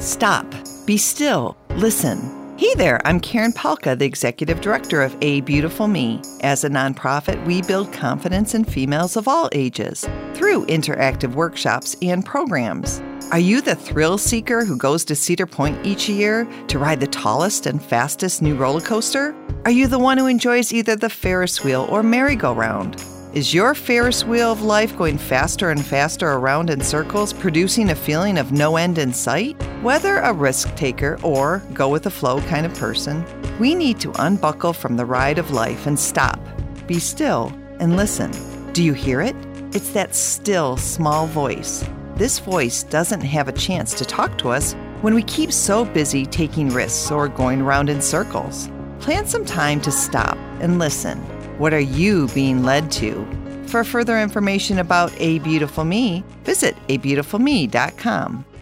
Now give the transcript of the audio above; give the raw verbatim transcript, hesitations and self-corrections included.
Stop. Be still. Listen. Hey there, I'm Karen Palka, the Executive Director of A Beautiful Me. As a nonprofit, we build confidence in females of all ages through interactive workshops and programs. Are you the thrill seeker who goes to Cedar Point each year to ride the tallest and fastest new roller coaster? Are you the one who enjoys either the Ferris wheel or merry-go-round? Is your Ferris wheel of life going faster and faster around in circles, producing a feeling of no end in sight? Whether a risk taker or go-with-the-flow kind of person, we need to unbuckle from the ride of life and stop, be still, and listen. Do you hear it? It's that still, small voice. This voice doesn't have a chance to talk to us when we keep so busy taking risks or going around in circles. Plan some time to stop and listen. What are you being led to? For further information about A Beautiful Me, visit a beautiful me dot com.